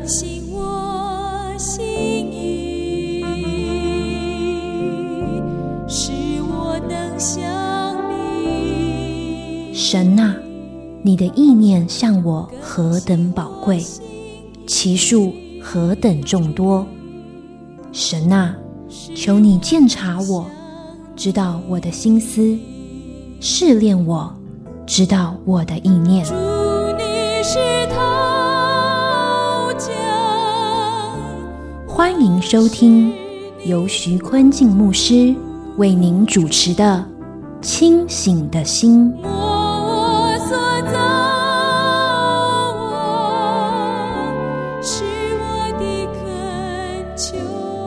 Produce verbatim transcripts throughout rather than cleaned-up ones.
醒我心意，使我能想你。 神啊，你的意念向我何等宝贵，其数何等众多。神啊，求你鉴察我，知道我的心思，试炼我，知道我的意念。 主，你是陶匠。 欢迎收听由徐坤静牧师为您主持的《清醒的心》。 我所造，我是我的恳求。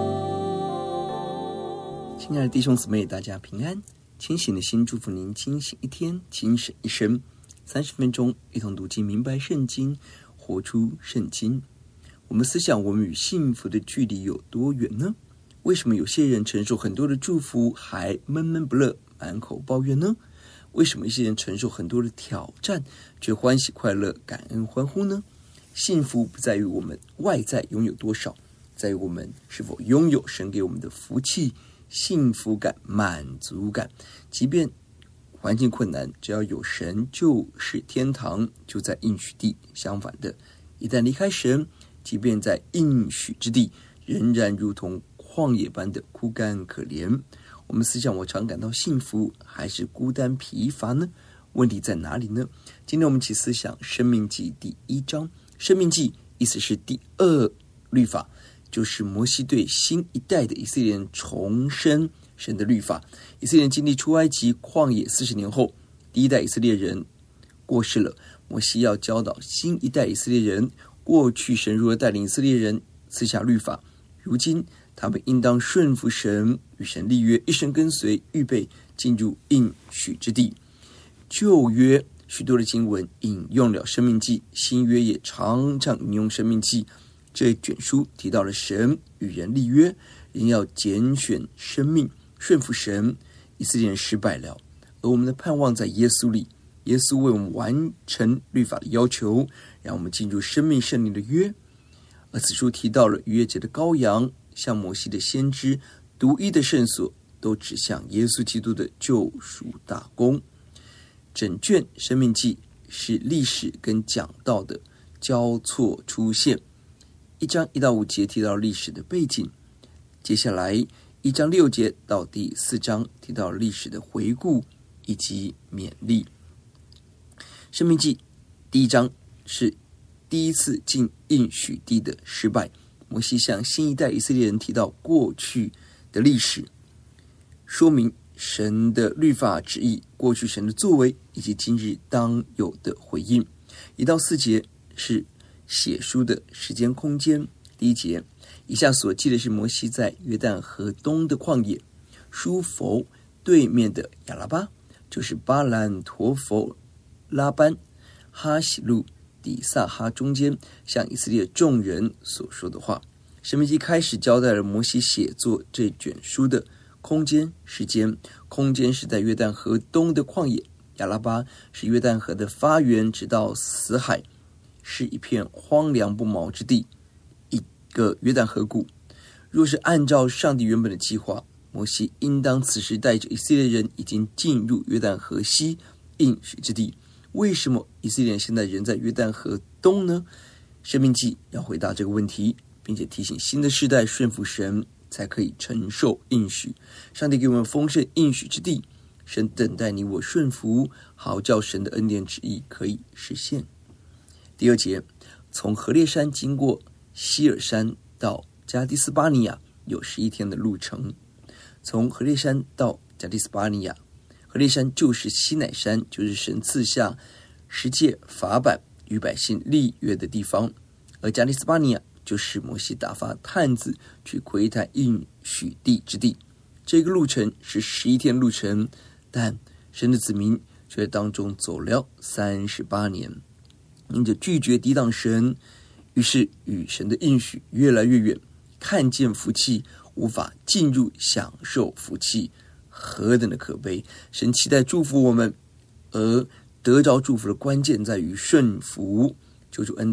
亲爱的弟兄姊妹，大家平安。清醒的心，祝福您清醒一天，精神一生。三十分钟，一同读经，明白圣经，活出圣经。我们思想，我们与幸福的距离有多远呢？为什么有些人承受很多的祝福，还闷闷不乐，满口抱怨呢？为什么一些人承受很多的挑战，却欢喜快乐，感恩欢呼呢？幸福不在于我们外在拥有多少，在于我们是否拥有神给我们的福气、幸福感、满足感。即便环境困难，只要有神，就是天堂，就在应许地。相反的，一旦离开神，即便在应许之地，仍然如同旷野般的枯干可怜。我们思想，我常感到幸福，还是孤单疲乏呢？问题在哪里呢？今天我们一起思想申命记第一章。申命记意思是第二律法，就是摩西对新一代的以色列人重申神的律法。以色列人经历出埃及旷野四十年后，第一代以色列人过世了，摩西要教导新一代以色列人，过去神如何带领以色列人赐下律法，如今他们应当顺服神，与神立约，一生跟随，预备进入应许之地。旧约许多的经文引用了申命记，新约也常常引用申命记。这卷书提到了神与人立约，人要拣选生命，顺服神。以色列人失败了，而我们的盼望在耶稣里，耶稣为我们完成律法的要求，让我们进入生命圣灵的约。而此书提到了逾越节的羔羊，像摩西的先知，独一的圣所，都指向耶稣基督的救赎大功。整卷申命记是历史跟讲道的交错出现，一章一到五节提到历史的背景，接下来一章六节到第四章提到历史的回顾以及勉励。申命记第一章是第一次进应许地的失败，摩西向新一代以色列人提到过去的历史，说明神的律法旨意，过去神的作为，以及今日当有的回应。一到四节是写书的时间空间。第一节，以下所记的是摩西在约旦河东的旷野，书弗对面的亚拉巴，就是巴兰、陀弗、拉班、哈喜路、底萨哈中间，向以色列众人所说的话。申命记开始交代了摩西写作这卷书的空间、时间。空间是在约旦河东的旷野，亚拉巴是约旦河的发源，直到死海，是一片荒凉不毛之地，一个约旦河谷。若是按照上帝原本的计划，摩西应当此时带着以色列人已经进入约旦河西应许之地。为什么以色列人现在人在约旦河东呢？申命记要回答这个问题，并且提醒新的世代顺服神，才可以承受应许。上帝给我们丰盛应许之地，神等待你我顺服，好叫神的恩典旨意可以实现。第二节，从何烈山经过希尔山到加迪斯巴尼亚有十一天的路程。从何烈山到加迪斯巴尼亚，何烈山就是西乃山，就是神赐下十诫法版与百姓立约的地方，而加迪斯巴尼亚就是摩西打发探子去窥探应许地之地。这个路程是十一天路程，但神的子民却在当中走了三十八年，因着拒绝抵挡神，于是与神的应许越来越远，看见福气无法进入享受福气，何等的可悲！神期待祝福我们，而得着祝福的关键在于顺服，求主恩待，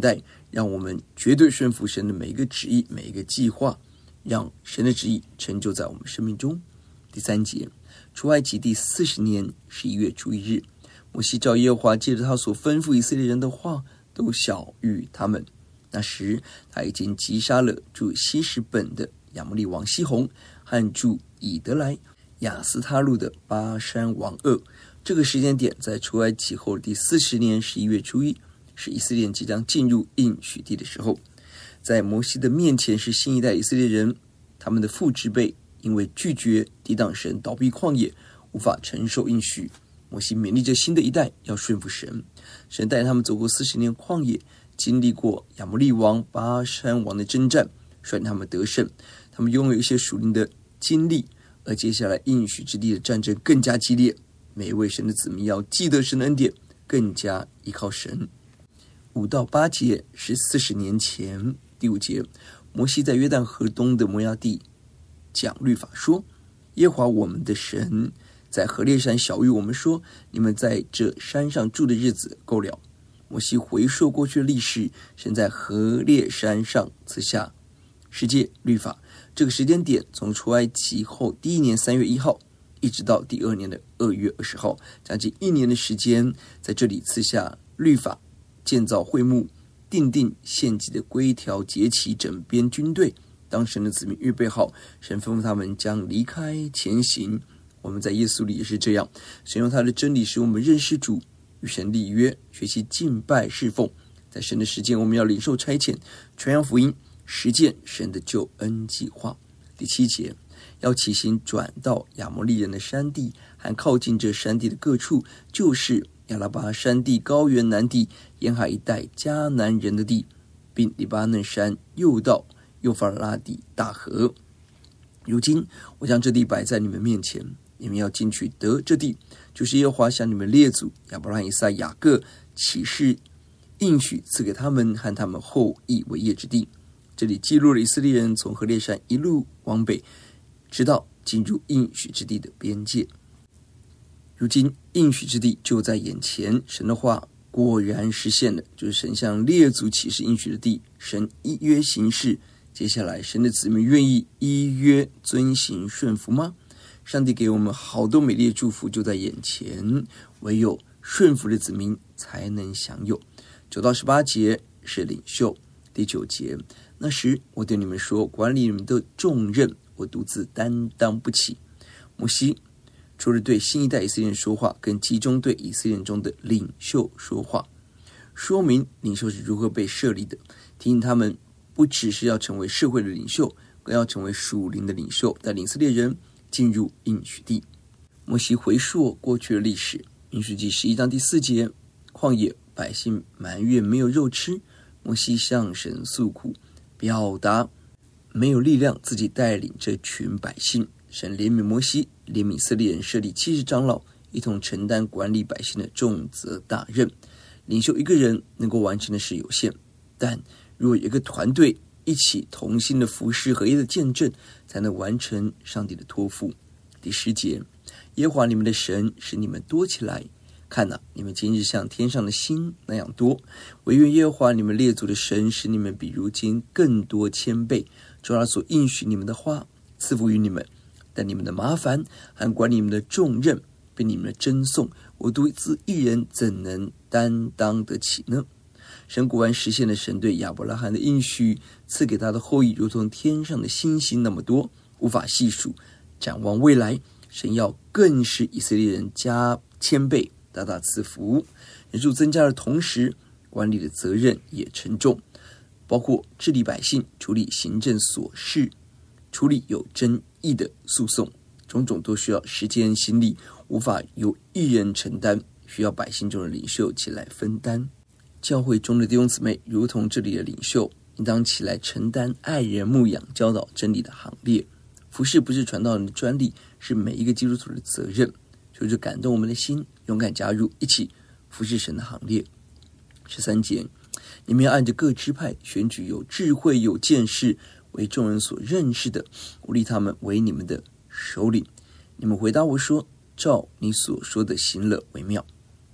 让我们绝对顺服神的每一个旨意，每一个计划，让神的旨意成就在我们生命中。第三节，出埃及第四十年十一月初一日，摩西照耶和华借着他所吩咐以色列人的话，都晓谕他们。那时他已经击杀了住希实本的亚摩利王西宏，和住以德来亚斯他路的巴珊王噩。这个时间点在出埃及后第四十年十一月初一，是以色列人即将进入应许地的时候。在摩西的面前是新一代以色列人，他们的父之辈因为拒绝抵挡神，倒闭旷野，无法承受应许。摩西勉励着新的一代要顺服神，神带他们走过四十年旷野，经历过亚摩利王、巴珊王的征战，率领他们得胜。他们拥有一些属灵的经历，而接下来应许之地的战争更加激烈。每一位神的子民要记得神的恩典，更加依靠神。五到八节是四十年前。第五节，摩西在约旦河东的摩押地讲律法说，耶和华我们的神在何烈山晓谕我们说，你们在这山上住的日子够了。摩西回溯过去的历史，神在何烈山上赐下世界律法。这个时间点从出埃及后第一年三月一号一直到第二年的二月二十号，将近一年的时间，在这里赐下律法，建造会幕，订定献祭的规条节期，整编军队。当神的子民预备好，神吩咐他们将离开前行。我们在耶稣里也是这样，神用他的真理使我们认识主，与神立约，学习敬拜侍奉。在神的时间，我们要领受差遣，传扬福音，实践神的救恩计划。第七节，要起行转到亚摩利人的山地，和靠近这山地的各处，就是亚拉巴山地、高原南地、沿海一带迦南人的地，并黎巴嫩山又到幼发拉底大河。如今我将这地摆在你们面前，你们要进去得这地，就是耶和华向你们列祖亚伯拉罕、以撒、雅各起誓应许赐给他们和他们后裔为业之地。这里记录了以色列人从何烈山一路往北，直到进入应许之地的边界。如今应许之地就在眼前，神的话果然实现了，就是神向列祖起誓应许的地，神依约行事。接下来神的子民愿意依约遵行顺服吗？上帝给我们好多美丽的祝福就在眼前，唯有顺服的子民才能享有。九到十八节是领袖。第九节，那时我对你们说，管理你们的重任，我独自担当不起。摩西除了对新一代以色列人说话，更集中对以色列人中的领袖说话，说明领袖是如何被设立的，提醒他们不只是要成为社会的领袖，更要成为属灵的领袖，带领以色列人进入应许地。摩西回溯过去的历史，民数记十一章第四节，旷野百姓埋怨没有肉吃，摩西向神诉苦，表达没有力量自己带领这群百姓。神怜悯摩西，怜悯以色列人，设立七十长老，一同承担管理百姓的重责大任。领袖一个人能够完成的事有限，但如果有一个团队一起同心的服事，合一的见证，才能完成上帝的托付。第十节，耶和华你们的神使你们多起来，看哪、啊，你们今日像天上的星那样多。惟愿耶和华你们列祖的神使你们比如今更多千倍，照他所应许你们的话赐福于你们。但你们的麻烦和管理你们的重任，并你们的争讼，我独自一人怎能担当得起呢？神果然实现了神对亚伯拉罕的应许，赐给他的后裔如同天上的星星那么多，无法细数。展望未来，神要更使以色列人加千倍，大大赐福。人数增加的同时，管理的责任也沉重，包括治理百姓、处理行政琐事、处理有争议的诉讼，种种都需要时间心力，无法由一人承担，需要百姓中的领袖起来分担。教会中的弟兄姊妹如同这里的领袖，应当起来承担爱人、牧养、教导真理的行列。服事不是传道人的专利，是每一个基督徒的责任。求主感动我们的心，勇敢加入，一起服事神的行列。十三节，你们要按着各支派选举有智慧有见识为众人所认识的，鼓励他们为你们的首领。你们回答我说，照你所说的行了为妙。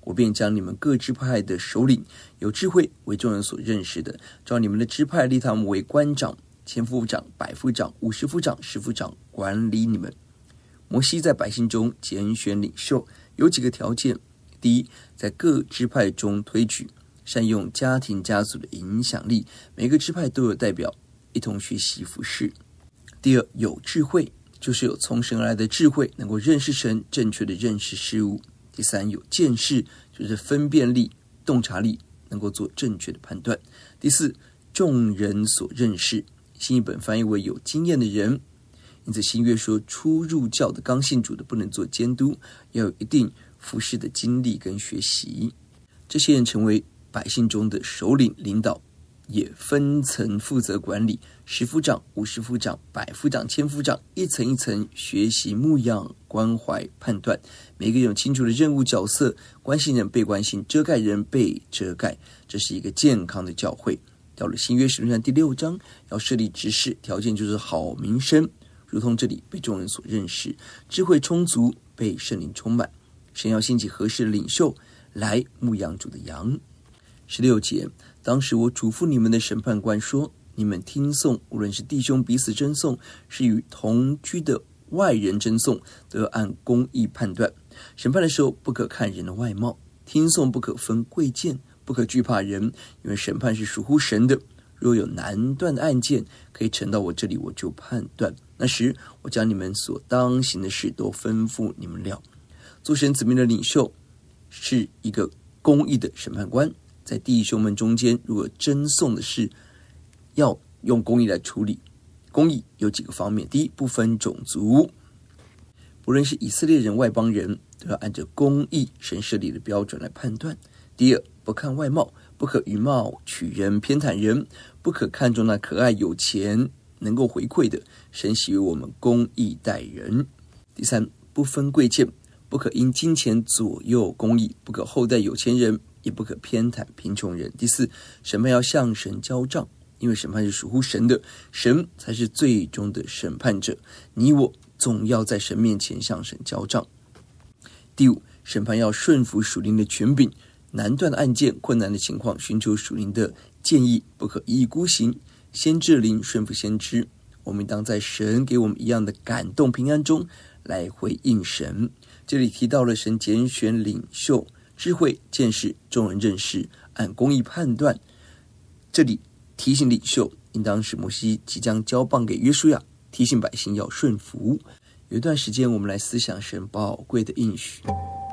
我便将你们各支派的首领有智慧为众人所认识的，照你们的支派立他们为官长、千夫长、百夫长、五十夫长、十夫长，管理你们。摩西在百姓中拣选领袖，有几个条件：第一，在各支派中推举，善用家庭家族的影响力，每个支派都有代表，一同学习服事。第二，有智慧，就是有从神而来的智慧，能够认识神，正确的认识事物。第三，有见识，就是分辨力、洞察力，能够做正确的判断。第四，众人所认识，新译本翻译为有经验的人。因此新约说，初入教的刚信主的不能做监督，要有一定服事的经历跟学习。这些人成为百姓中的首领领导，也分层负责管理，十夫长、五十夫长、百夫长、千夫长，一层一层学习牧养、关怀、判断，每个人有清楚的任务角色，关心人被关心，遮盖人被遮盖。这是一个健康的教会。到了新约使徒行传第六章，要设立执事，条件就是好名声，如同这里被众人所认识，智慧充足，被圣灵充满。神要兴起合适的领袖来牧养主的羊。十六节，当时我嘱咐你们的审判官说，你们听讼，无论是弟兄彼此争讼，是与同居的外人争讼，都要按公义判断。审判的时候，不可看人的外貌，听讼不可分贵贱，不可惧怕人，因为审判是属乎神的。若有难断的案件，可以呈到我这里，我就判断。那时，我将你们所当行的事都吩咐你们了。做神子民的领袖是一个公义的审判官，在弟兄们中间，如果争讼的事，要用公义来处理。公义有几个方面：第一，不分种族，不论是以色列人、外邦人，都要按照公义神设立的标准来判断。第二，不看外貌，不可以貌取人、偏袒人，不可看重那可爱、有钱、能够回馈的，神喜悦我们公义待人。第三，不分贵贱，不可因金钱左右公义，不可厚待有钱人，也不可偏袒贫穷人。第四，审判要向神交账，因为审判是属乎神的，神才是最终的审判者，你我总要在神面前向神交账。第五，审判要顺服属灵的权柄，难断的案件、困难的情况，寻求属灵的建议，不可一意孤行。先知灵顺服先知，我们应当在神给我们一样的感动平安中来回应神。这里提到了神拣选领袖，智慧、见识、众人认识，按公义判断。这里提醒领袖，应当是摩西即将交棒给约书亚，提醒百姓要顺服。有一段时间，我们来思想神宝贵的应许。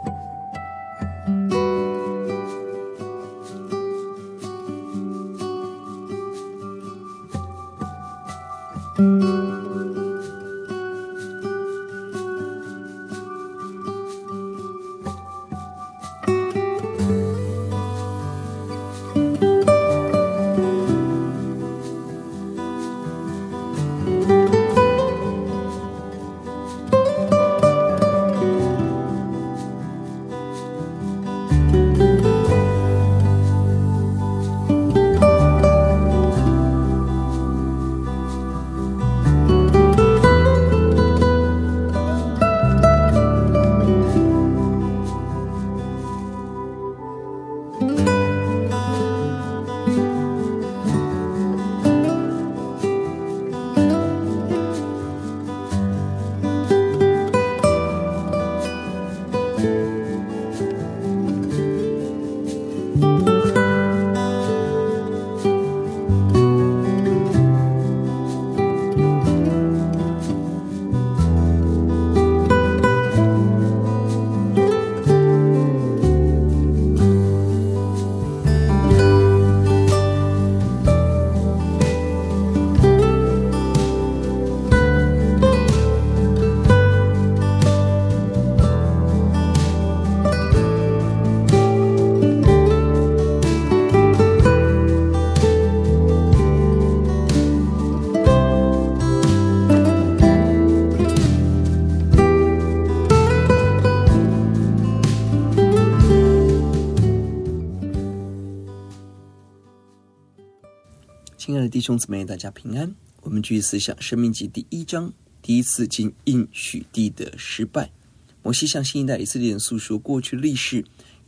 亲爱的弟兄姊妹，大家平安。我们继续思想申命记第一章，第一次进应许地的失败。摩西向新一代以色列人诉说过去历史，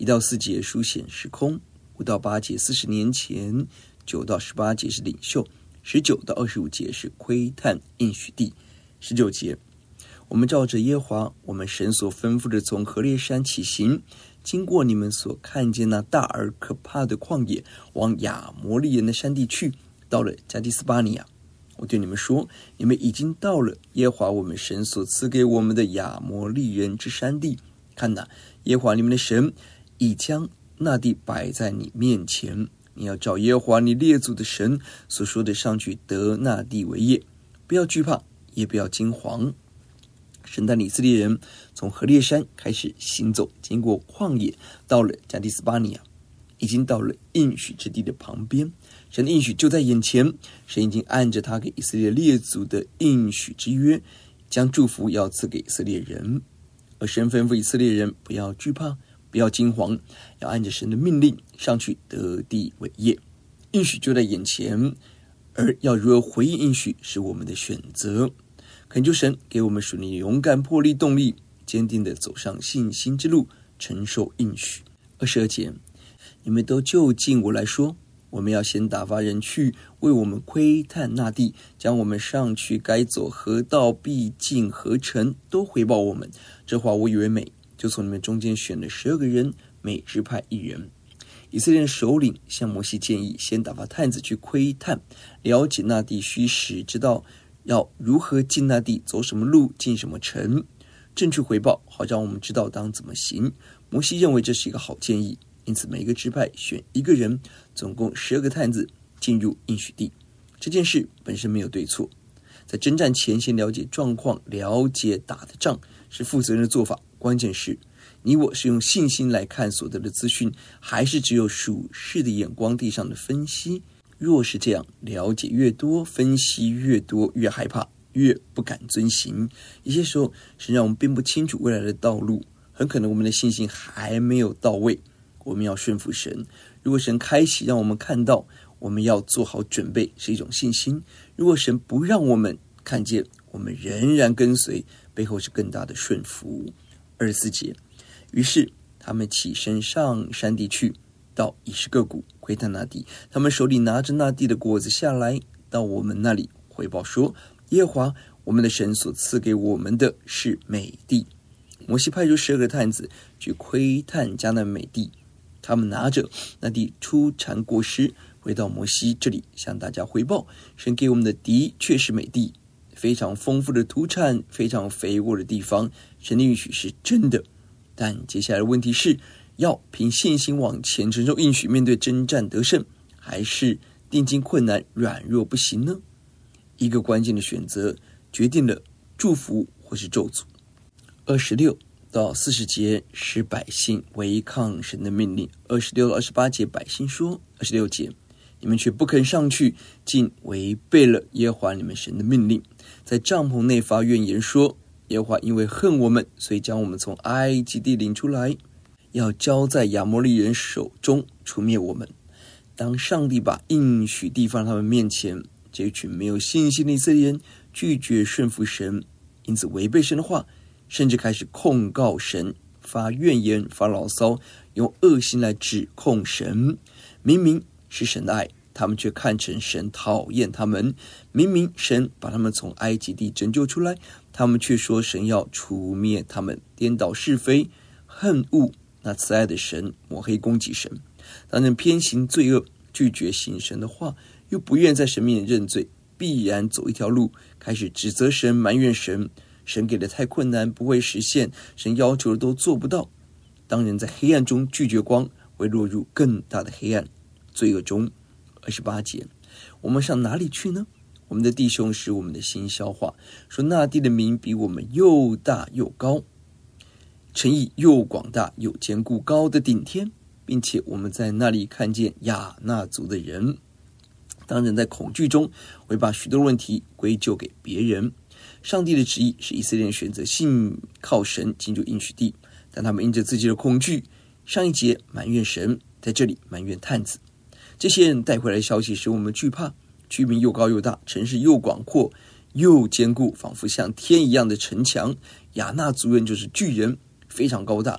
一到四节书显时空，五到八节四十年前，九到十八节是领袖，十九到二十五节是窥探应许地。十九节，我们照着耶和华我们神所吩咐的，从何烈山起行，经过你们所看见那大而可怕的旷野，往亚摩利人的山地去，到了加迪斯巴尼亚。我对你们说，你们已经到了耶和华我们神所赐给我们的亚摩利人之山地。看哪，耶和华你们的神已将那地摆在你面前，你要照耶和华你列祖的神所说的上去得那地为业，不要惧怕，也不要惊惶。神带以色列人从何烈山开始行走，经过旷野，到了加迪斯巴尼亚，已经到了应许之地的旁边。神的应许就在眼前，神已经按着他给以色列列祖的应许之约，将祝福要赐给以色列人。而神吩咐以色列人不要惧怕，不要惊惶，要按着神的命令上去得地为业。应许就在眼前，而要如何回应应许是我们的选择。恳求神给我们属灵勇敢、魄力、动力，坚定地走上信心之路，承受应许。二十二节，你们都就近我来说，我们要先打发人去为我们窥探那地，将我们上去该走何道必进何城都回报我们。这话我以为美，就从你们中间选了十二个人，每支派一人。以色列首领向摩西建议，先打发探子去窥探，了解那地虚实，知道要如何进那地，走什么路，进什么城，正确回报，好让我们知道当怎么行。摩西认为这是一个好建议，因此每个支派选一个人，总共十二个探子进入应许地。这件事本身没有对错，在征战前先了解状况，了解打的仗是负责任的做法。关键是你我是用信心来看所得的资讯，还是只有属世的眼光地上的分析？若是这样，了解越多，分析越多，越害怕，越不敢遵行。一些时候是让我们并不清楚未来的道路，很可能我们的信心还没有到位。我们要顺服神，如果神开启让我们看到，我们要做好准备，是一种信心。如果神不让我们看见，我们仍然跟随，背后是更大的顺服。二十四节，于是他们起身上山地去，到以实各谷窥探那地，他们手里拿着那地的果子下来，到我们那里回报说，耶和华我们的神所赐给我们的是美地。摩西派出十二个探子去窥探迦南美地，他们拿着那地出产果实，回到摩西这里向大家汇报，神给我们的的确是美地，非常丰富的土产，非常肥沃的地方，神的应许是真的。但接下来的问题是，要凭信心往前承受应许，面对征战得胜，还是定睛困难软弱不行呢？一个关键的选择决定了祝福或是咒诅。二十六到四十节使百姓违抗神的命令。二十六到二十八节，百姓说，二十六节，你们却不肯上去，竟违背了耶和华你们神的命令，在帐篷内发怨言说，耶和华因为恨我们，所以将我们从埃及地领出来，要交在亚摩利人手中，除灭我们。当上帝把应许地放在他们面前，这群没有信心的以色列人拒绝顺服神，因此违背神的话，甚至开始控告神，发怨言，发牢骚，用恶心来指控神。明明是神的爱，他们却看成神讨厌他们。明明神把他们从埃及地拯救出来，他们却说神要除灭他们，颠倒是非，恨恶那慈爱的神，抹黑攻击神。当人偏行罪恶，拒绝行神的话，又不愿在神面前认罪，必然走一条路，开始指责神，埋怨神，神给的太困难，不会实现，神要求的都做不到。当人在黑暗中拒绝光，会落入更大的黑暗罪恶中。二十八节，我们上哪里去呢？我们的弟兄使我们的心消化，说那地的民比我们又大又高，城邑又广大又坚固，高的顶天，并且我们在那里看见亚衲族的人。当人在恐惧中，会把许多问题归咎给别人。上帝的旨意是以色列人选择信靠神进入应许地，但他们因着自己的恐惧，上一节埋怨神，在这里埋怨探子。这些人带回来的消息使我们惧怕，居民又高又大，城市又广阔又坚固，仿佛像天一样的城墙。亚衲族人就是巨人，非常高大，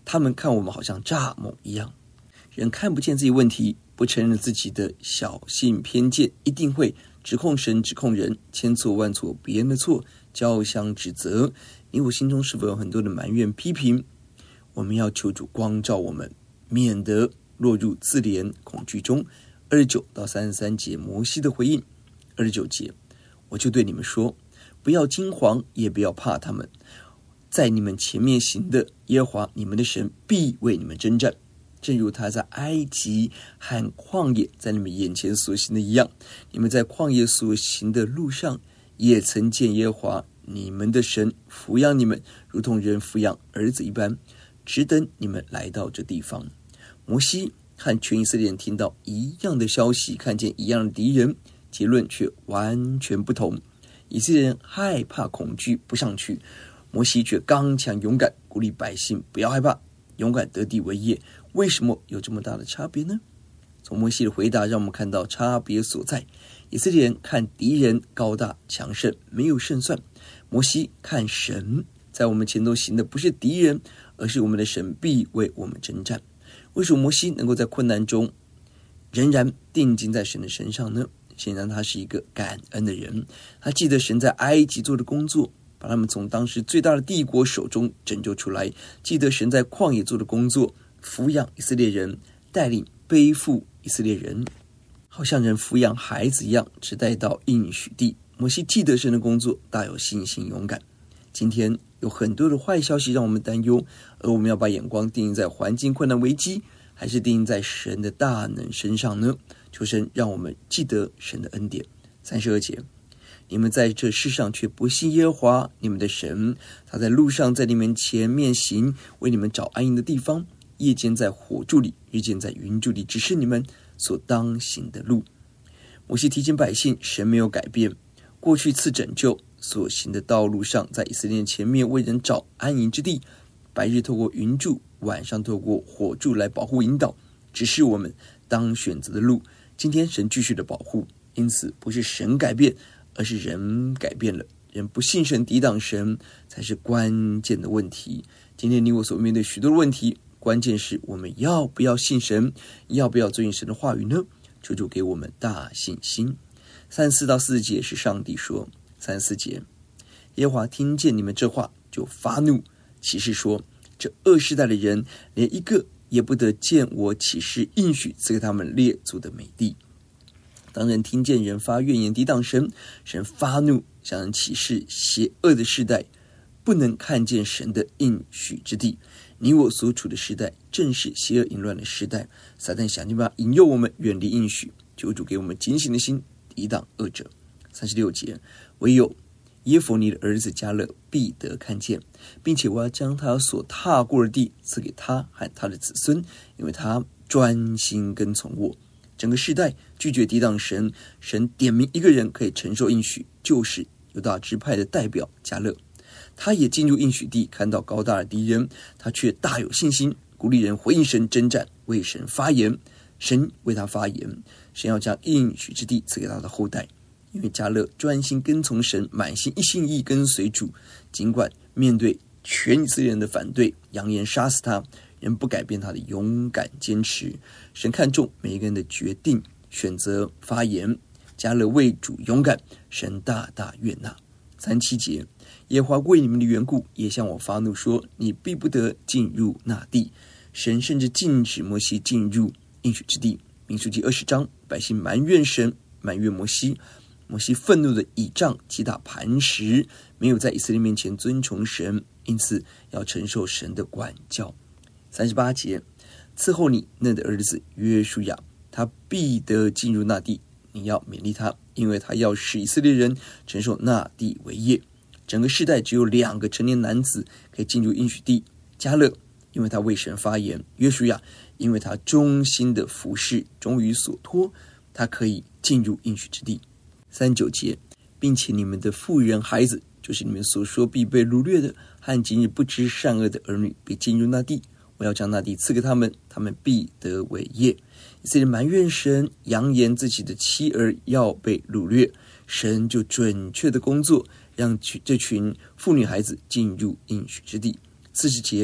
他们看我们好像蚱蜢一样。人看不见自己问题，不承认自己的小性偏见，一定会指控神，指控人，千错万错别人的错，交相指责。你我心中是否有很多的埋怨批评？我们要求主光照我们，免得落入自怜恐惧中。二十九到三十三节摩西的回应。二十九节，我就对你们说，不要惊惶，也不要怕他们，在你们前面行的耶和华你们的神必为你们征战，正如他在埃及和旷野在你们眼前所行的一样。你们在旷野所行的路上，也曾见耶和华你们的神抚养你们，如同人抚养儿子一般，只等你们来到这地方。摩西和全以色列人听到一样的消息，看见一样的敌人，结论却完全不同。以色列人害怕恐惧，不上去，摩西却刚强勇敢，鼓励百姓不要害怕，勇敢得地为业。为什么有这么大的差别呢？从摩西的回答让我们看到差别所在。以色列人看敌人高大强盛，没有胜算；摩西看神，在我们前头行的不是敌人，而是我们的神必为我们征战。为什么摩西能够在困难中仍然定睛在神的身上呢？显然他是一个感恩的人，他记得神在埃及做的工作，把他们从当时最大的帝国手中拯救出来，记得神在旷野做的工作，抚养以色列人，带领背负以色列人，好像人抚养孩子一样，直带到应许地。摩西记得神的工作，大有信心勇敢。今天有很多的坏消息让我们担忧，而我们要把眼光定在环境困难危机，还是定在神的大能身上呢？求神让我们记得神的恩典。三十二节，你们在这世上却不信耶和华你们的神，他在路上在你们前面行，为你们找安营的地方，夜间在火柱里，日间在云柱里，指示你们所当行的路。摩西提醒百姓，神没有改变，过去赐拯救所行的道路上，在以色列前面为人找安营之地，白日透过云柱，晚上透过火柱来保护引导，指示我们当选择的路。今天神继续的保护，因此不是神改变，而是人改变了。人不信神，抵挡神，才是关键的问题。今天你我所面对许多的问题，关键是我们要不要信神，要不要遵循神的话语呢？求主给我们大信心。三十四到四十节是上帝说。三十四节，耶和华听见你们这话，就发怒，起誓说，这恶世代的人连一个也不得见我起誓应许赐给他们列祖的美地。当人听见人发怨言抵挡神，神发怒，向人起誓，邪恶的世代不能看见神的应许之地。你我所处的时代正是邪恶淫乱的时代，撒旦想尽办法引诱我们远离应许，求主给我们警醒的心，抵挡恶者。三十六节，唯有耶孚尼的儿子迦勒必得看见，并且我要将他所踏过的地赐给他和他的子孙，因为他专心跟从我。整个世代拒绝抵挡神，神点名一个人可以承受应许，就是犹大支派的代表迦勒。他也进入应许地，看到高大的敌人，他却大有信心，鼓励人回应神征战，为神发言。神为他发言，神要将应许之地赐给他的后代。因为迦勒专心跟从神，满心一心一意跟随主，尽管面对全以色列人的反对，扬言杀死他，仍不改变他的勇敢坚持。神看重每一个人的决定，选择发言。迦勒为主勇敢，神大大悦纳。三七节，耶和华为你们的缘故，也向我发怒说，你必不得进入那地。神甚至禁止摩西进入应许之地。民数记二十章，百姓埋怨神，埋怨摩西。摩西愤怒的倚仗击打磐石，没有在以色列面前尊崇神，因此要承受神的管教。三十八节，伺候你嫩的儿子约书亚，他必得进入那地，你要勉励他，因为他要使以色列人承受那地为业。整个世代只有两个成年男子可以进入应许地，迦勒因为他为神发言，约书亚因为他忠心的服侍，忠于所托，他可以进入应许之地。三十九节，并且你们的妇人孩子，就是你们所说必被掳掠的和今日不知善恶的儿女，必进入那地，我要将那地赐给他们，他们必得为业。以色列埋怨神，扬言自己的妻儿要被掳掠，神就准确的工作，让这群妇女孩子进入应许之地。四十节，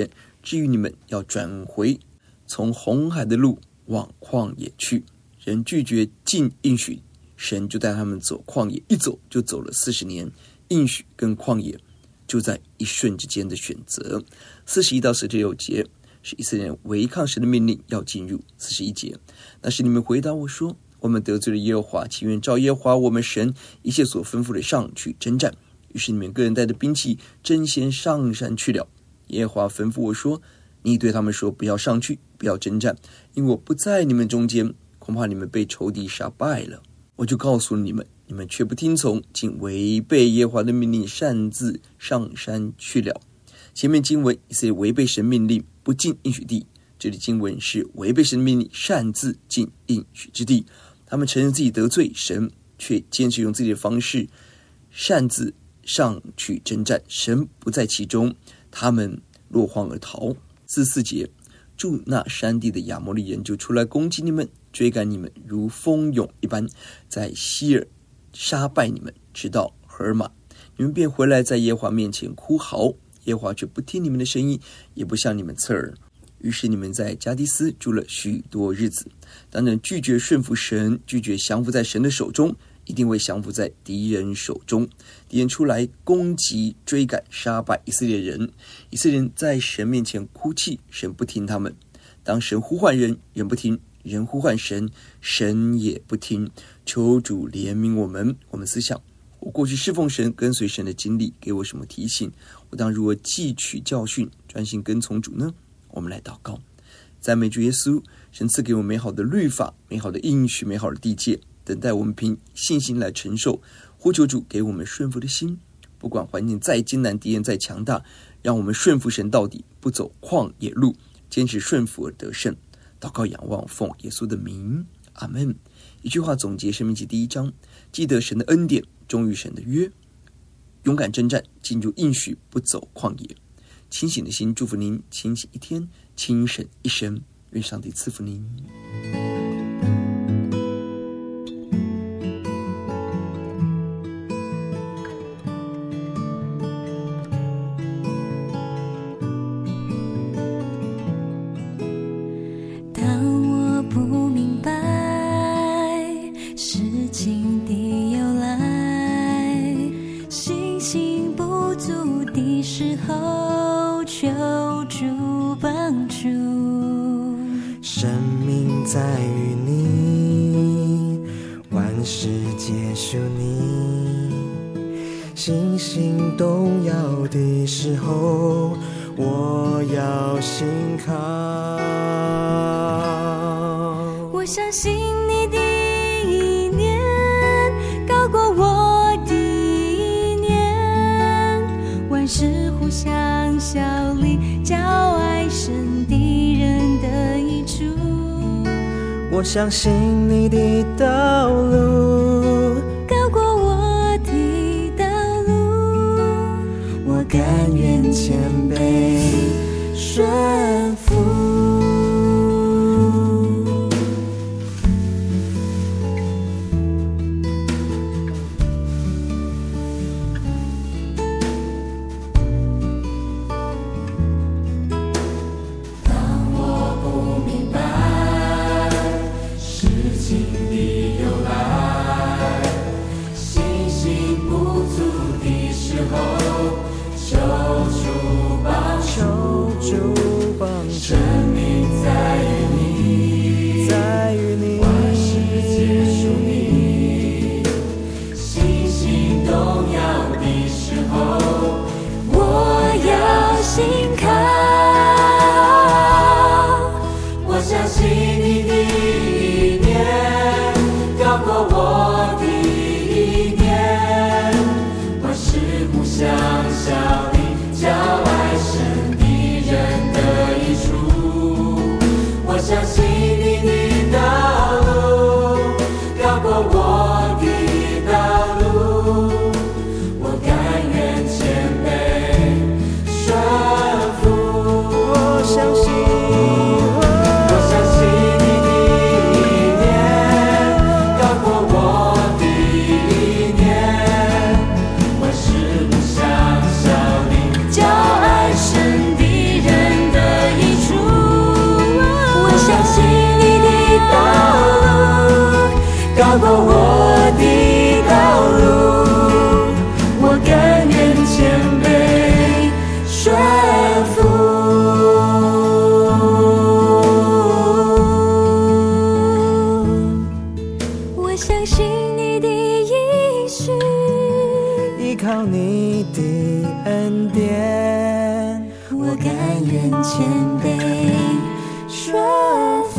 至于你们要转回从红海的路往旷野去。人拒绝进应许，神就带他们走旷野，一走就走了四十年。应许跟旷野就在一瞬之间的选择。四十一到四十六节是以色列人违抗神的命令要进入。四十一节，那时你们回答我说，我们得罪了耶和华，祈愿照耶和华我们神一切所吩咐的上去征战。于是你们个人带着兵器争先上山去了。耶和华吩咐我说，你对他们说，不要上去，不要征战，因为我不在你们中间，恐怕你们被仇敌杀败了。我就告诉你们，你们却不听从，竟违背耶和华的命令，擅自上山去了。前面经文以色列违背神命令不进应许地，这里经文是违背神命令擅自进应许之地。他们承认自己得罪神，却坚持用自己的方式擅自上去征战，神不在其中，他们落荒而逃。四十四节，住那山地的亚摩利人就出来攻击你们，追赶你们如蜂蛹一般，在希尔杀败你们，直到荷尔玛。你们便回来在耶和华面前哭嚎，耶和华却不听你们的声音，也不向你们侧耳。于是你们在加迪斯住了许多日子。当然拒绝顺服神，拒绝降服在神的手中，一定会降服在敌人手中。敌人出来攻击、追赶、杀败以色列人，以色列人在神面前哭泣，神不听他们。当神呼唤人，人不听；人呼唤神，神也不听。求主怜悯我们。我们思想，我过去侍奉神、跟随神的经历给我什么提醒？我当如何汲取教训，专心跟从主呢？我们来祷告。赞美主耶稣，神赐给我们美好的律法、美好的应许、美好的地界，等待我们凭信心来承受。呼求主给我们顺服的心，不管环境再艰难，敌人再强大，让我们顺服神到底，不走旷野路，坚持顺服而得胜。祷告仰望奉耶稣的名，阿们。一句话总结申命记第一章，记得神的恩典，忠于神的约，勇敢征战，进入应许，不走旷野。清醒的心祝福您清醒一天，清省一生。愿上帝赐福您。 当我不明白事情的由来，信心不足的时候，求主帮助。 生命在于你，万事皆属你。信心动摇的时候，我要信靠。 我相信你的意念高过我的意念，万事互相效力，叫爱神的人得益处。 我相信你的道路高过我的道路， 我甘愿谦卑顺服。 事情的由来， 靠你的恩典， 我甘愿谦卑顺